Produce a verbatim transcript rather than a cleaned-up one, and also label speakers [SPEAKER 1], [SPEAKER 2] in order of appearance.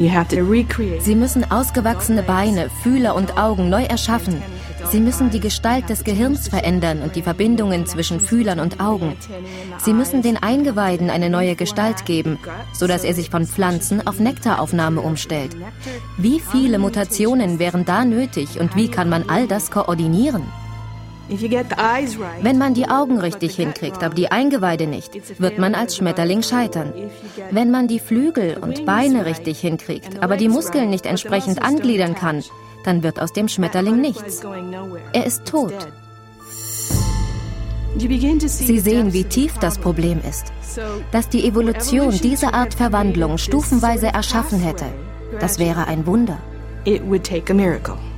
[SPEAKER 1] Sie müssen ausgewachsene Beine, Fühler und Augen neu erschaffen. Sie müssen die Gestalt des Gehirns verändern und die Verbindungen zwischen Fühlern und Augen. Sie müssen den Eingeweiden eine neue Gestalt geben, sodass er sich von Pflanzen auf Nektaraufnahme umstellt. Wie viele Mutationen wären da nötig und wie kann man all das koordinieren? Wenn man die Augen richtig hinkriegt, aber die Eingeweide nicht, wird man als Schmetterling scheitern. Wenn man die Flügel und Beine richtig hinkriegt, aber die Muskeln nicht entsprechend angliedern kann, dann wird aus dem Schmetterling nichts. Er ist tot. Sie sehen, wie tief das Problem ist. Dass die Evolution diese Art Verwandlung stufenweise erschaffen hätte, das wäre ein Wunder.
[SPEAKER 2] It would take a miracle.